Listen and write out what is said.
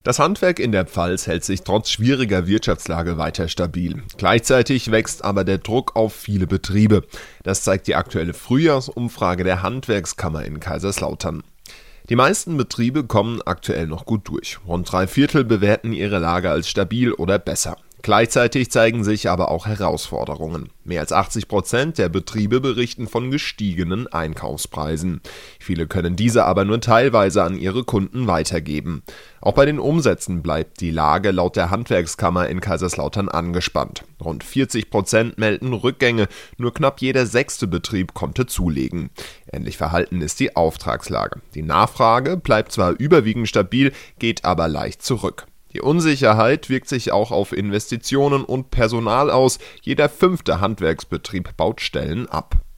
Das Handwerk in der Pfalz hält sich trotz schwieriger Wirtschaftslage weiter stabil. Gleichzeitig wächst aber der Druck auf viele Betriebe. Das zeigt die aktuelle Frühjahrsumfrage der Handwerkskammer in Kaiserslautern. Die meisten Betriebe kommen aktuell noch gut durch. Rund 3/4 bewerten ihre Lage als stabil oder besser. Gleichzeitig zeigen sich aber auch Herausforderungen. Mehr als 80% der Betriebe berichten von gestiegenen Einkaufspreisen. Viele können diese aber nur teilweise an ihre Kunden weitergeben. Auch bei den Umsätzen bleibt die Lage laut der Handwerkskammer in Kaiserslautern angespannt. Rund 40% melden Rückgänge, nur knapp jeder 6. Betrieb konnte zulegen. Ähnlich verhalten ist die Auftragslage. Die Nachfrage bleibt zwar überwiegend stabil, geht aber leicht zurück. Die Unsicherheit wirkt sich auch auf Investitionen und Personal aus. Jeder 5. Handwerksbetrieb baut Stellen ab.